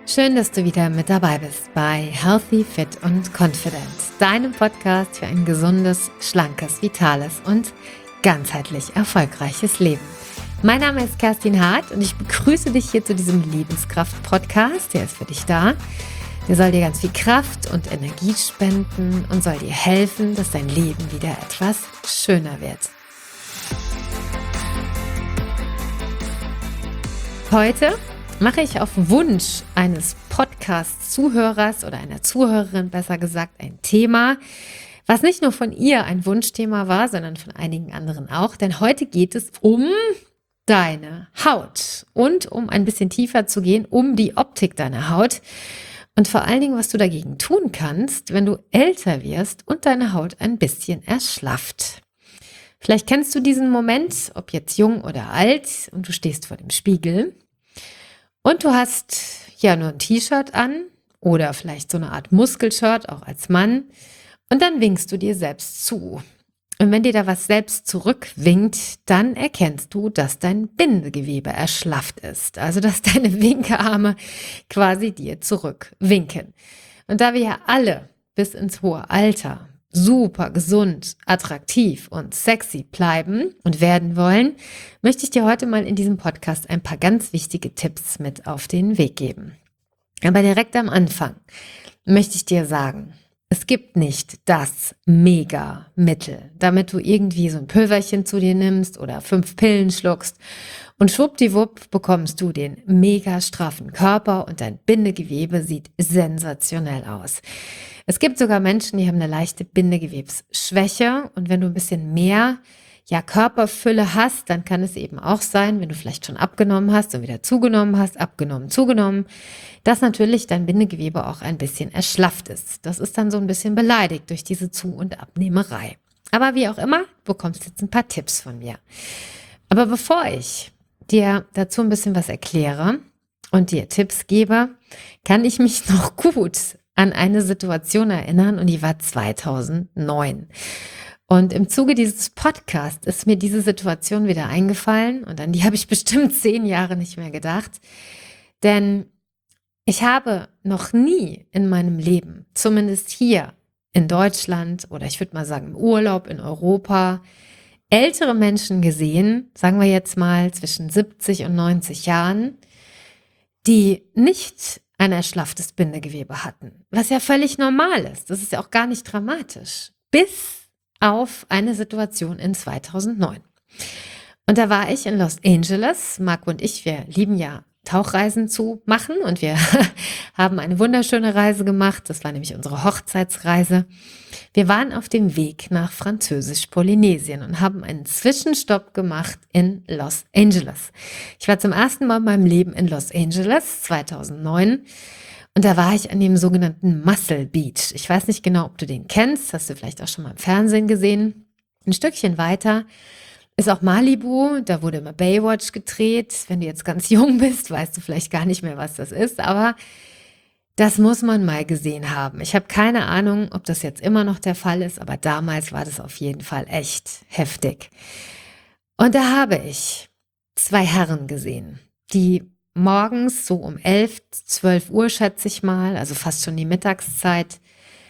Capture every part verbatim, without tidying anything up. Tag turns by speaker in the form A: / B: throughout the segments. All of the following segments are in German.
A: Schön, dass du wieder mit dabei bist bei Healthy, Fit und Confident, deinem Podcast für ein gesundes, schlankes, vitales und ganzheitlich erfolgreiches Leben. Mein Name ist Kerstin Hart und ich begrüße dich hier zu diesem Lebenskraft-Podcast. Der ist für dich da. Der soll dir ganz viel Kraft und Energie spenden und soll dir helfen, dass dein Leben wieder etwas schöner wird. Heute mache ich auf Wunsch eines Podcast-Zuhörers oder einer Zuhörerin, besser gesagt, ein Thema, was nicht nur von ihr ein Wunschthema war, sondern von einigen anderen auch. Denn heute geht es um deine Haut und um ein bisschen tiefer zu gehen, um die Optik deiner Haut und vor allen Dingen, was du dagegen tun kannst, wenn du älter wirst und deine Haut ein bisschen erschlafft. Vielleicht kennst du diesen Moment, ob jetzt jung oder alt, und du stehst vor dem Spiegel. Und du hast ja nur ein T-Shirt an oder vielleicht so eine Art Muskelshirt, auch als Mann. Und dann winkst du dir selbst zu. Und wenn dir da was selbst zurückwinkt, dann erkennst du, dass dein Bindegewebe erschlafft ist. Also, dass deine Winkearme quasi dir zurückwinken. Und da wir ja alle bis ins hohe Alter super gesund, attraktiv und sexy bleiben und werden wollen, möchte ich dir heute mal in diesem Podcast ein paar ganz wichtige Tipps mit auf den Weg geben. Aber direkt am Anfang möchte ich dir sagen, es gibt nicht das Mega-Mittel, damit du irgendwie so ein Pülverchen zu dir nimmst oder fünf Pillen schluckst und schwuppdiwupp bekommst du den mega straffen Körper und dein Bindegewebe sieht sensationell aus. Es gibt sogar Menschen, die haben eine leichte Bindegewebsschwäche und wenn du ein bisschen mehr ja, Körperfülle hast, dann kann es eben auch sein, wenn du vielleicht schon abgenommen hast und wieder zugenommen hast, abgenommen, zugenommen, dass natürlich dein Bindegewebe auch ein bisschen erschlafft ist. Das ist dann so ein bisschen beleidigt durch diese Zu- und Abnehmerei. Aber wie auch immer, du bekommst jetzt ein paar Tipps von mir. Aber bevor ich dir dazu ein bisschen was erkläre und dir Tipps gebe, kann ich mich noch gut an eine Situation erinnern und die war zweitausendneun. Und im Zuge dieses Podcasts ist mir diese Situation wieder eingefallen und an die habe ich bestimmt zehn Jahre nicht mehr gedacht. Denn ich habe noch nie in meinem Leben, zumindest hier in Deutschland oder ich würde mal sagen im Urlaub in Europa, ältere Menschen gesehen, sagen wir jetzt mal zwischen siebzig und neunzig Jahren, die nicht ein erschlafftes Bindegewebe hatten, was ja völlig normal ist. Das ist ja auch gar nicht dramatisch. Bis auf eine Situation in zweitausendneun. Und da war ich in Los Angeles. Marco und ich, wir lieben ja Tauchreisen zu machen und wir haben eine wunderschöne Reise gemacht. Das war nämlich unsere Hochzeitsreise. Wir waren auf dem Weg nach Französisch-Polynesien und haben einen Zwischenstopp gemacht in Los Angeles. Ich war zum ersten Mal in meinem Leben in Los Angeles zweitausendneun. Und da war ich an dem sogenannten Muscle Beach. Ich weiß nicht genau, ob du den kennst, hast du vielleicht auch schon mal im Fernsehen gesehen. Ein Stückchen weiter ist auch Malibu, da wurde immer Baywatch gedreht. Wenn du jetzt ganz jung bist, weißt du vielleicht gar nicht mehr, was das ist, aber das muss man mal gesehen haben. Ich habe keine Ahnung, ob das jetzt immer noch der Fall ist, aber damals war das auf jeden Fall echt heftig. Und da habe ich zwei Herren gesehen, die morgens so um elf, zwölf Uhr schätze ich mal, also fast schon die Mittagszeit,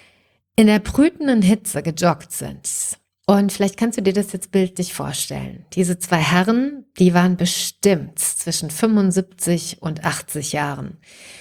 A: in der brütenden Hitze gejoggt sind. Und vielleicht kannst du dir das jetzt bildlich vorstellen. Diese zwei Herren, die waren bestimmt zwischen fünfundsiebzig und achtzig Jahren.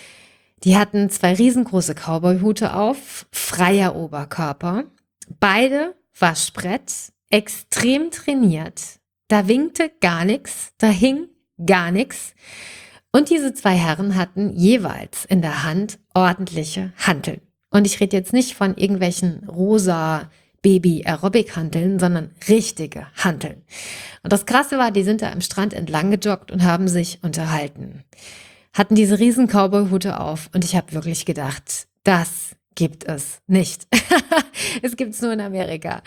A: Die hatten zwei riesengroße Cowboyhute auf, freier Oberkörper, beide Waschbrett, extrem trainiert. Da winkte gar nichts, da hing gar nichts. Und diese zwei Herren hatten jeweils in der Hand ordentliche Hanteln. Und ich rede jetzt nicht von irgendwelchen rosa Baby-Aerobic-Hanteln, sondern richtige Hanteln. Und das Krasse war, die sind da am Strand entlang gejoggt und haben sich unterhalten. Hatten diese riesen Cowboy-Hute auf und ich habe wirklich gedacht, das gibt es nicht. Es gibt es nur in Amerika.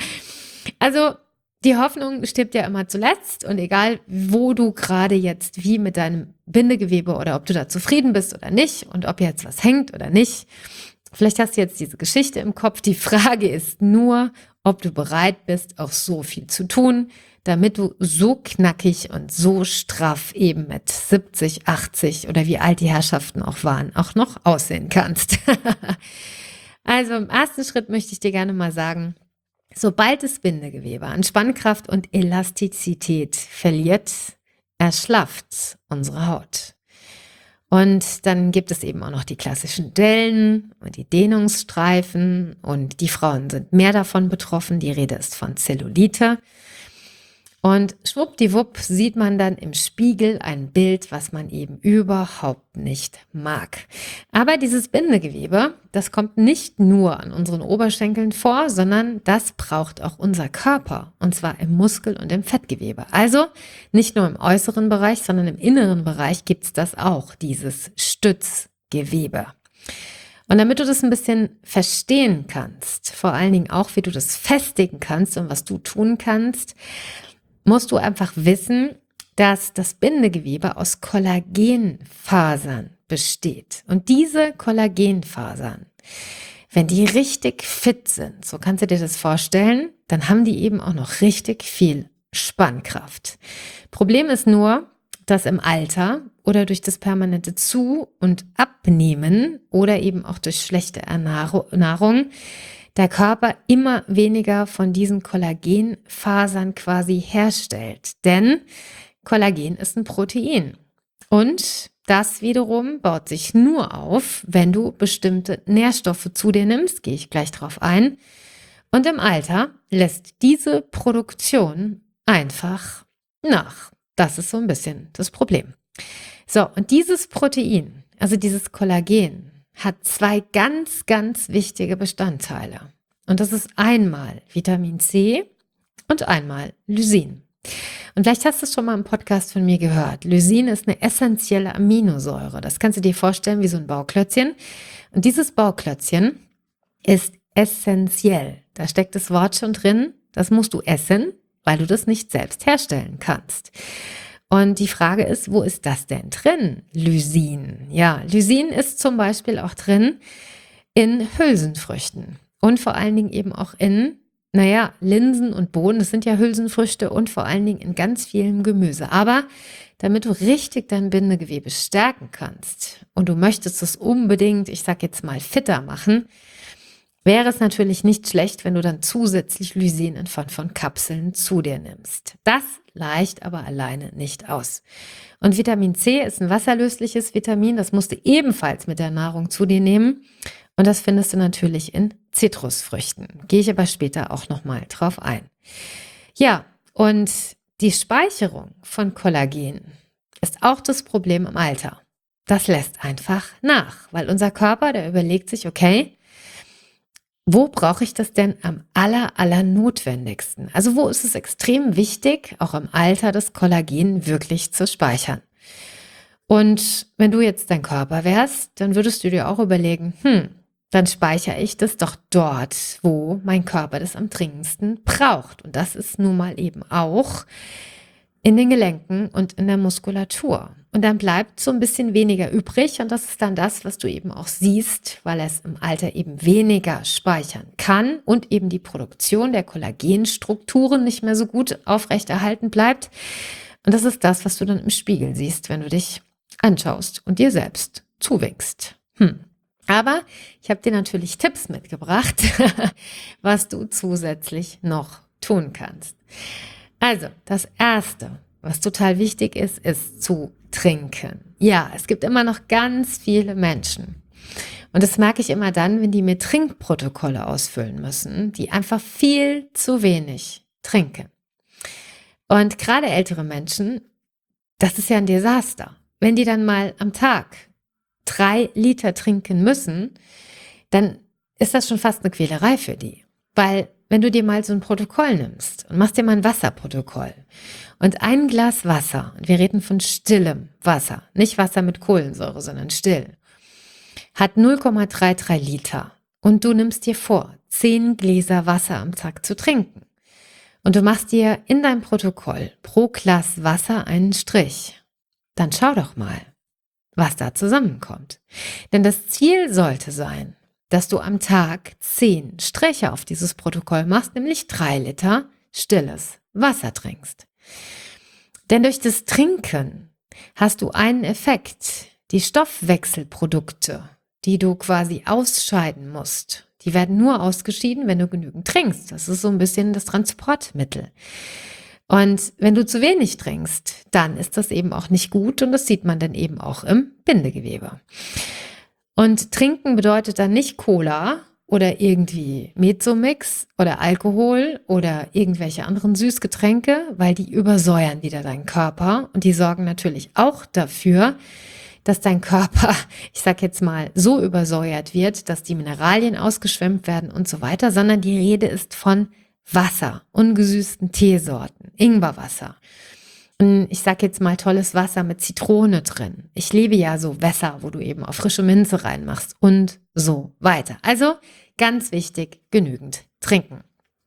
A: Also die Hoffnung stirbt ja immer zuletzt und egal, wo du gerade jetzt wie mit deinem Bindegewebe oder ob du da zufrieden bist oder nicht und ob jetzt was hängt oder nicht, vielleicht hast du jetzt diese Geschichte im Kopf. Die Frage ist nur, ob du bereit bist, auch so viel zu tun, damit du so knackig und so straff eben mit siebzig, achtzig oder wie alt die Herrschaften auch waren, auch noch aussehen kannst. Also im ersten Schritt möchte ich dir gerne mal sagen, sobald das Bindegewebe an Spannkraft und Elastizität verliert, erschlafft unsere Haut. Und dann gibt es eben auch noch die klassischen Dellen und die Dehnungsstreifen und die Frauen sind mehr davon betroffen. Die Rede ist von Zellulite. Und schwuppdiwupp sieht man dann im Spiegel ein Bild, was man eben überhaupt nicht mag. Aber dieses Bindegewebe, das kommt nicht nur an unseren Oberschenkeln vor, sondern das braucht auch unser Körper. Und zwar im Muskel- und im Fettgewebe. Also nicht nur im äußeren Bereich, sondern im inneren Bereich gibt es das auch, dieses Stützgewebe. Und damit du das ein bisschen verstehen kannst, vor allen Dingen auch, wie du das festigen kannst und was du tun kannst, musst du einfach wissen, dass das Bindegewebe aus Kollagenfasern besteht. Und diese Kollagenfasern, wenn die richtig fit sind, so kannst du dir das vorstellen, dann haben die eben auch noch richtig viel Spannkraft. Problem ist nur, dass im Alter oder durch das permanente Zu- und Abnehmen oder eben auch durch schlechte Ernährung der Körper immer weniger von diesen Kollagenfasern quasi herstellt. Denn Kollagen ist ein Protein. Und das wiederum baut sich nur auf, wenn du bestimmte Nährstoffe zu dir nimmst, gehe ich gleich drauf ein. Und im Alter lässt diese Produktion einfach nach. Das ist so ein bisschen das Problem. So, und dieses Protein, also dieses Kollagen, hat zwei ganz, ganz wichtige Bestandteile. Und das ist einmal Vitamin C und einmal Lysin. Und vielleicht hast du es schon mal im Podcast von mir gehört. Lysin ist eine essentielle Aminosäure. Das kannst du dir vorstellen wie so ein Bauklötzchen. Und dieses Bauklötzchen ist essentiell. Da steckt das Wort schon drin. Das musst du essen, weil du das nicht selbst herstellen kannst. Und die Frage ist, wo ist das denn drin? Lysin. Ja, Lysin ist zum Beispiel auch drin in Hülsenfrüchten und vor allen Dingen eben auch in, naja, Linsen und Bohnen. Das sind ja Hülsenfrüchte und vor allen Dingen in ganz vielem Gemüse. Aber damit du richtig dein Bindegewebe stärken kannst und du möchtest es unbedingt, ich sag jetzt mal, fitter machen, wäre es natürlich nicht schlecht, wenn du dann zusätzlich Lysin in Form von Kapseln zu dir nimmst. Das reicht aber alleine nicht aus. Und Vitamin C ist ein wasserlösliches Vitamin, das musst du ebenfalls mit der Nahrung zu dir nehmen. Und das findest du natürlich in Zitrusfrüchten. Gehe ich aber später auch nochmal drauf ein. Ja, und die Speicherung von Kollagen ist auch das Problem im Alter. Das lässt einfach nach, weil unser Körper, der überlegt sich, okay, wo brauche ich das denn am aller, aller notwendigsten? Also wo ist es extrem wichtig, auch im Alter das Kollagen wirklich zu speichern? Und wenn du jetzt dein Körper wärst, dann würdest du dir auch überlegen, hm, dann speichere ich das doch dort, wo mein Körper das am dringendsten braucht. Und das ist nun mal eben auch in den Gelenken und in der Muskulatur. Und dann bleibt so ein bisschen weniger übrig und das ist dann das, was du eben auch siehst, weil es im Alter eben weniger speichern kann und eben die Produktion der Kollagenstrukturen nicht mehr so gut aufrechterhalten bleibt. Und das ist das, was du dann im Spiegel siehst, wenn du dich anschaust und dir selbst zuwinkst. Hm. Aber ich habe dir natürlich Tipps mitgebracht, was du zusätzlich noch tun kannst. Also, das Erste, was total wichtig ist, ist zu trinken. Ja, es gibt immer noch ganz viele Menschen. Und das merke ich immer dann, wenn die mir Trinkprotokolle ausfüllen müssen, die einfach viel zu wenig trinken. Und gerade ältere Menschen, das ist ja ein Desaster. Wenn die dann mal am Tag drei Liter trinken müssen, dann ist das schon fast eine Quälerei für die. Weil wenn du dir mal so ein Protokoll nimmst und machst dir mal ein Wasserprotokoll und ein Glas Wasser, und wir reden von stillem Wasser, nicht Wasser mit Kohlensäure, sondern still, hat null Komma dreiunddreißig Liter und du nimmst dir vor, zehn Gläser Wasser am Tag zu trinken und du machst dir in dein Protokoll pro Glas Wasser einen Strich, dann schau doch mal, was da zusammenkommt. Denn das Ziel sollte sein, dass du am Tag zehn Striche auf dieses Protokoll machst, nämlich drei Liter stilles Wasser trinkst. Denn durch das Trinken hast du einen Effekt. Die Stoffwechselprodukte, die du quasi ausscheiden musst, die werden nur ausgeschieden, wenn du genügend trinkst. Das ist so ein bisschen das Transportmittel. Und wenn du zu wenig trinkst, dann ist das eben auch nicht gut und das sieht man dann eben auch im Bindegewebe. Und trinken bedeutet dann nicht Cola oder irgendwie Mezomix oder Alkohol oder irgendwelche anderen Süßgetränke, weil die übersäuern wieder deinen Körper und die sorgen natürlich auch dafür, dass dein Körper, ich sag jetzt mal, so übersäuert wird, dass die Mineralien ausgeschwemmt werden und so weiter, sondern die Rede ist von Wasser, ungesüßten Teesorten, Ingwerwasser. Ich sag jetzt mal tolles Wasser mit Zitrone drin. Ich liebe ja so Wässer, wo du eben auch frische Minze reinmachst und so weiter. Also ganz wichtig, genügend trinken.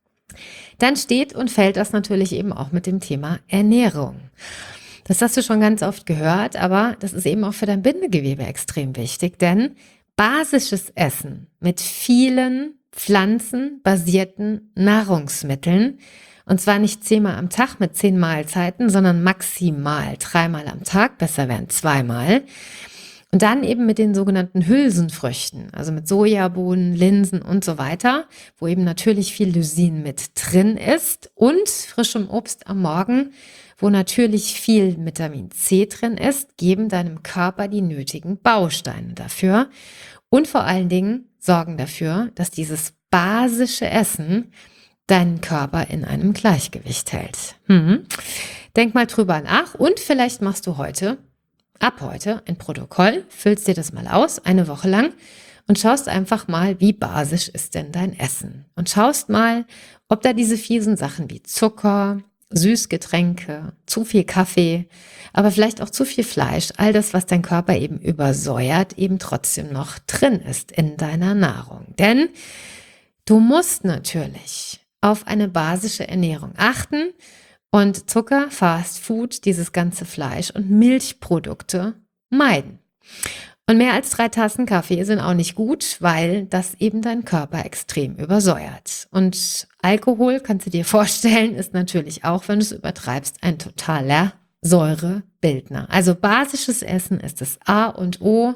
A: Dann steht und fällt das natürlich eben auch mit dem Thema Ernährung. Das hast du schon ganz oft gehört, aber das ist eben auch für dein Bindegewebe extrem wichtig, denn basisches Essen mit vielen pflanzenbasierten Nahrungsmitteln, und zwar nicht zehnmal am Tag mit zehn Mahlzeiten, sondern maximal dreimal am Tag, besser wären zweimal. Und dann eben mit den sogenannten Hülsenfrüchten, also mit Sojabohnen, Linsen und so weiter, wo eben natürlich viel Lysin mit drin ist und frischem Obst am Morgen, wo natürlich viel Vitamin C drin ist, geben deinem Körper die nötigen Bausteine dafür und vor allen Dingen sorgen dafür, dass dieses basische Essen deinen Körper in einem Gleichgewicht hält. Hm. Denk mal drüber nach und vielleicht machst du heute, ab heute, ein Protokoll, füllst dir das mal aus, eine Woche lang und schaust einfach mal, wie basisch ist denn dein Essen. Und schaust mal, ob da diese fiesen Sachen wie Zucker, Süßgetränke, zu viel Kaffee, aber vielleicht auch zu viel Fleisch, all das, was dein Körper eben übersäuert, eben trotzdem noch drin ist in deiner Nahrung. Denn du musst natürlich auf eine basische Ernährung achten und Zucker, Fast Food, dieses ganze Fleisch und Milchprodukte meiden. Und mehr als drei Tassen Kaffee sind auch nicht gut, weil das eben dein Körper extrem übersäuert. Und Alkohol, kannst du dir vorstellen, ist natürlich auch, wenn du es übertreibst, ein totaler Säurebildner. Also basisches Essen ist das A und O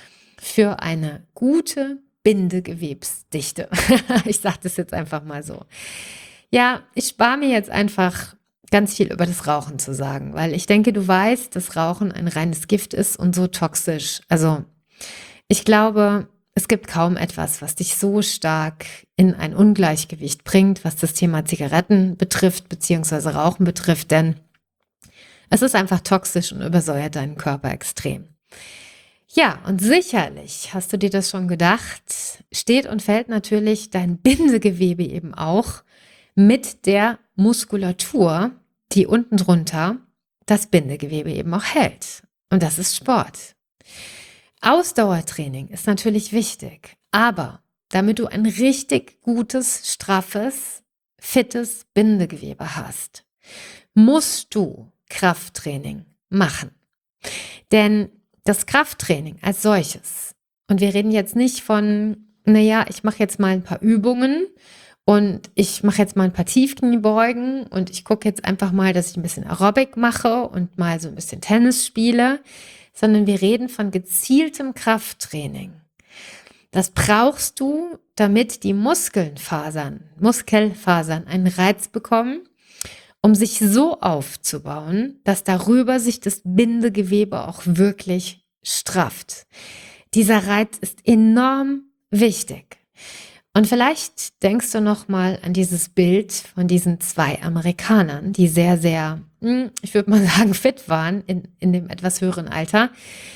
A: für eine gute Bindegewebsdichte. Ich sage das jetzt einfach mal so. Ja, ich spare mir jetzt einfach ganz viel über das Rauchen zu sagen, weil ich denke, du weißt, dass Rauchen ein reines Gift ist und so toxisch. Also ich glaube, es gibt kaum etwas, was dich so stark in ein Ungleichgewicht bringt, was das Thema Zigaretten betrifft, beziehungsweise Rauchen betrifft, denn es ist einfach toxisch und übersäuert deinen Körper extrem. Ja, und sicherlich hast du dir das schon gedacht, steht und fällt natürlich dein Bindegewebe eben auch mit der Muskulatur, die unten drunter das Bindegewebe eben auch hält. Und das ist Sport. Ausdauertraining ist natürlich wichtig, aber damit du ein richtig gutes, straffes, fittes Bindegewebe hast, musst du Krafttraining machen. Denn das Krafttraining als solches, und wir reden jetzt nicht von, naja, ich mache jetzt mal ein paar Übungen und ich mache jetzt mal ein paar Tiefkniebeugen und ich gucke jetzt einfach mal, dass ich ein bisschen Aerobic mache und mal so ein bisschen Tennis spiele, sondern wir reden von gezieltem Krafttraining. Das brauchst du, damit die Muskelfasern, Muskelfasern einen Reiz bekommen, um sich so aufzubauen, dass darüber sich das Bindegewebe auch wirklich strafft. Dieser Reiz ist enorm wichtig. Und vielleicht denkst du noch mal an dieses Bild von diesen zwei Amerikanern, die sehr, sehr, ich würde mal sagen, fit waren in, in dem etwas höheren Alter.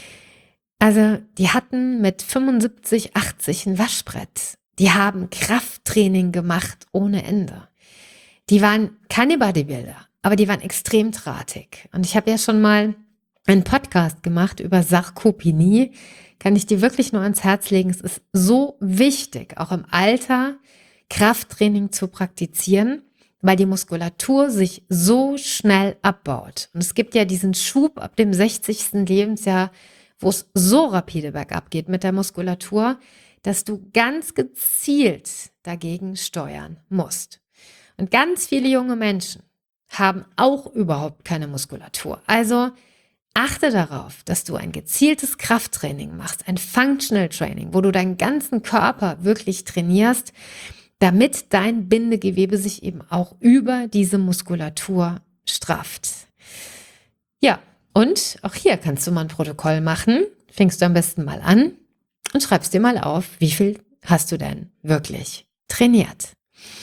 A: Also die hatten mit fünfundsiebzig, achtzig ein Waschbrett. Die haben Krafttraining gemacht ohne Ende. Die waren keine Bodybuilder, aber die waren extrem drahtig. Und ich habe ja schon mal einen Podcast gemacht über Sarkopenie. Kann ich dir wirklich nur ans Herz legen. Es ist so wichtig, auch im Alter Krafttraining zu praktizieren, weil die Muskulatur sich so schnell abbaut. Und es gibt ja diesen Schub ab dem sechzigsten Lebensjahr, wo es so rapide bergab geht mit der Muskulatur, dass du ganz gezielt dagegen steuern musst. Und ganz viele junge Menschen haben auch überhaupt keine Muskulatur. Also achte darauf, dass du ein gezieltes Krafttraining machst, ein Functional Training, wo du deinen ganzen Körper wirklich trainierst, damit dein Bindegewebe sich eben auch über diese Muskulatur strafft. Ja, und auch hier kannst du mal ein Protokoll machen. Fängst du am besten mal an und schreibst dir mal auf, wie viel hast du denn wirklich trainiert.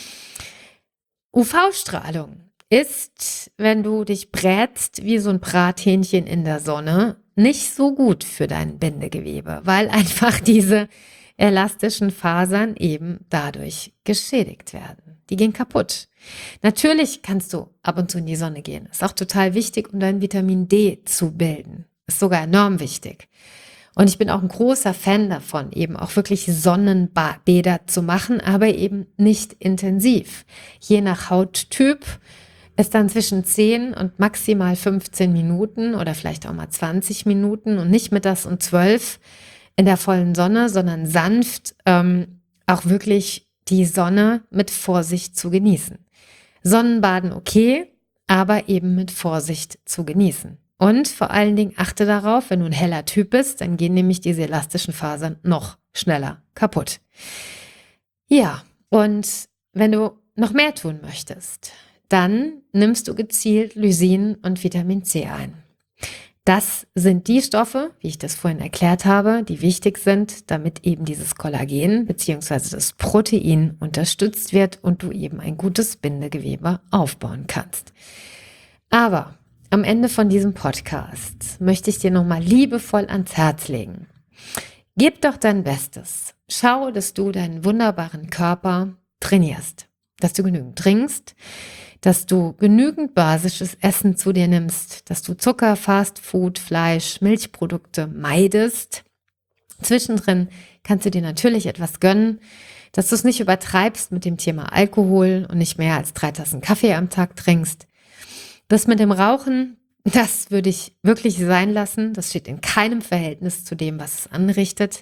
A: U V-Strahlung ist, wenn du dich brätst wie so ein Brathähnchen in der Sonne, nicht so gut für dein Bindegewebe, weil einfach diese elastischen Fasern eben dadurch geschädigt werden. Die gehen kaputt. Natürlich kannst du ab und zu in die Sonne gehen. Ist auch total wichtig, um dein Vitamin D zu bilden. Ist sogar enorm wichtig. Und ich bin auch ein großer Fan davon, eben auch wirklich Sonnenbäder zu machen, aber eben nicht intensiv. Je nach Hauttyp ist dann zwischen zehn und maximal fünfzehn Minuten oder vielleicht auch mal zwanzig Minuten und nicht mittags um zwölf in der vollen Sonne, sondern sanft ähm, auch wirklich die Sonne mit Vorsicht zu genießen. Sonnenbaden okay, aber eben mit Vorsicht zu genießen. Und vor allen Dingen achte darauf, wenn du ein heller Typ bist, dann gehen nämlich diese elastischen Fasern noch schneller kaputt. Ja, und wenn du noch mehr tun möchtest, dann nimmst du gezielt Lysin und Vitamin C ein. Das sind die Stoffe, wie ich das vorhin erklärt habe, die wichtig sind, damit eben dieses Kollagen bzw. das Protein unterstützt wird und du eben ein gutes Bindegewebe aufbauen kannst. Aber am Ende von diesem Podcast möchte ich dir nochmal liebevoll ans Herz legen. Gib doch dein Bestes. Schau, dass du deinen wunderbaren Körper trainierst, dass du genügend trinkst, dass du genügend basisches Essen zu dir nimmst, dass du Zucker, Fastfood, Fleisch, Milchprodukte meidest. Zwischendrin kannst du dir natürlich etwas gönnen, dass du es nicht übertreibst mit dem Thema Alkohol und nicht mehr als drei Tassen Kaffee am Tag trinkst. Das mit dem Rauchen, das würde ich wirklich sein lassen. Das steht in keinem Verhältnis zu dem, was es anrichtet.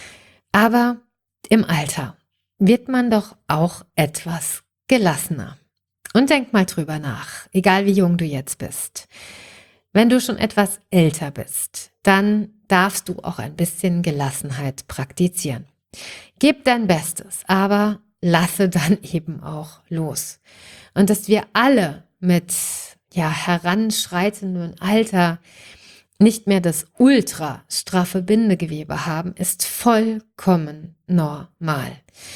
A: Aber im Alter wird man doch auch etwas gelassener. Und denk mal drüber nach, egal wie jung du jetzt bist. Wenn du schon etwas älter bist, dann darfst du auch ein bisschen Gelassenheit praktizieren. Gib dein Bestes, aber lasse dann eben auch los. Und dass wir alle mit ja, heranschreitendem Alter nicht mehr das ultra straffe Bindegewebe haben, ist vollkommen normal.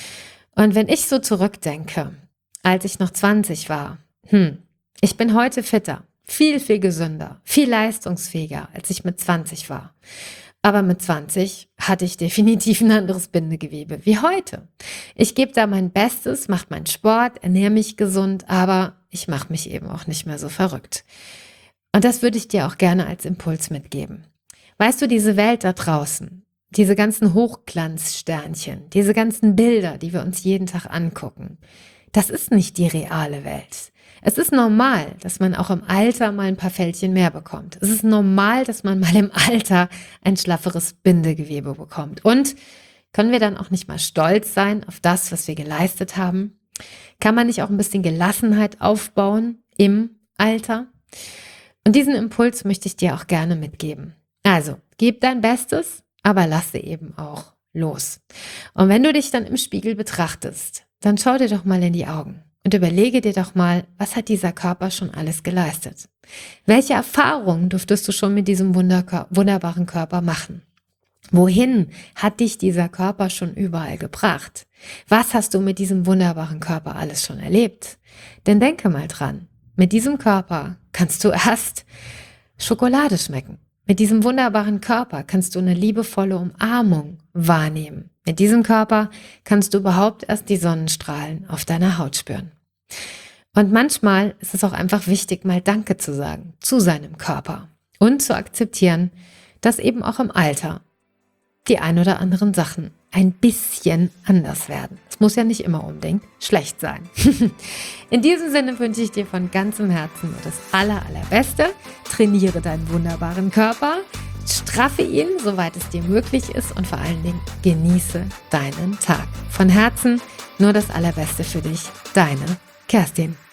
A: Und wenn ich so zurückdenke, als ich noch zwanzig war, hm, ich bin heute fitter, viel, viel gesünder, viel leistungsfähiger, als ich mit zwanzig war. Aber mit zwanzig hatte ich definitiv ein anderes Bindegewebe wie heute. Ich gebe da mein Bestes, mache meinen Sport, ernähre mich gesund, aber ich mache mich eben auch nicht mehr so verrückt. Und das würde ich dir auch gerne als Impuls mitgeben. Weißt du, diese Welt da draußen, diese ganzen Hochglanzsternchen, diese ganzen Bilder, die wir uns jeden Tag angucken, das ist nicht die reale Welt. Es ist normal, dass man auch im Alter mal ein paar Fältchen mehr bekommt. Es ist normal, dass man mal im Alter ein schlafferes Bindegewebe bekommt. Und können wir dann auch nicht mal stolz sein auf das, was wir geleistet haben? Kann man nicht auch ein bisschen Gelassenheit aufbauen im Alter? Und diesen Impuls möchte ich dir auch gerne mitgeben. Also, gib dein Bestes, aber lasse eben auch los. Und wenn du dich dann im Spiegel betrachtest, dann schau dir doch mal in die Augen und überlege dir doch mal, was hat dieser Körper schon alles geleistet? Welche Erfahrungen durftest du schon mit diesem Wunderkör- wunderbaren Körper machen? Wohin hat dich dieser Körper schon überall gebracht? Was hast du mit diesem wunderbaren Körper alles schon erlebt? Denn denke mal dran, mit diesem Körper kannst du erst Schokolade schmecken. Mit diesem wunderbaren Körper kannst du eine liebevolle Umarmung wahrnehmen. Mit diesem Körper kannst du überhaupt erst die Sonnenstrahlen auf deiner Haut spüren. Und manchmal ist es auch einfach wichtig, mal Danke zu sagen zu seinem Körper und zu akzeptieren, dass eben auch im Alter die ein oder anderen Sachen ein bisschen anders werden. Es muss ja nicht immer unbedingt schlecht sein. In diesem Sinne wünsche ich dir von ganzem Herzen nur das aller, allerbeste. Trainiere deinen wunderbaren Körper, straffe ihn, soweit es dir möglich ist und vor allen Dingen genieße deinen Tag. Von Herzen nur das Allerbeste für dich, deine Kerstin.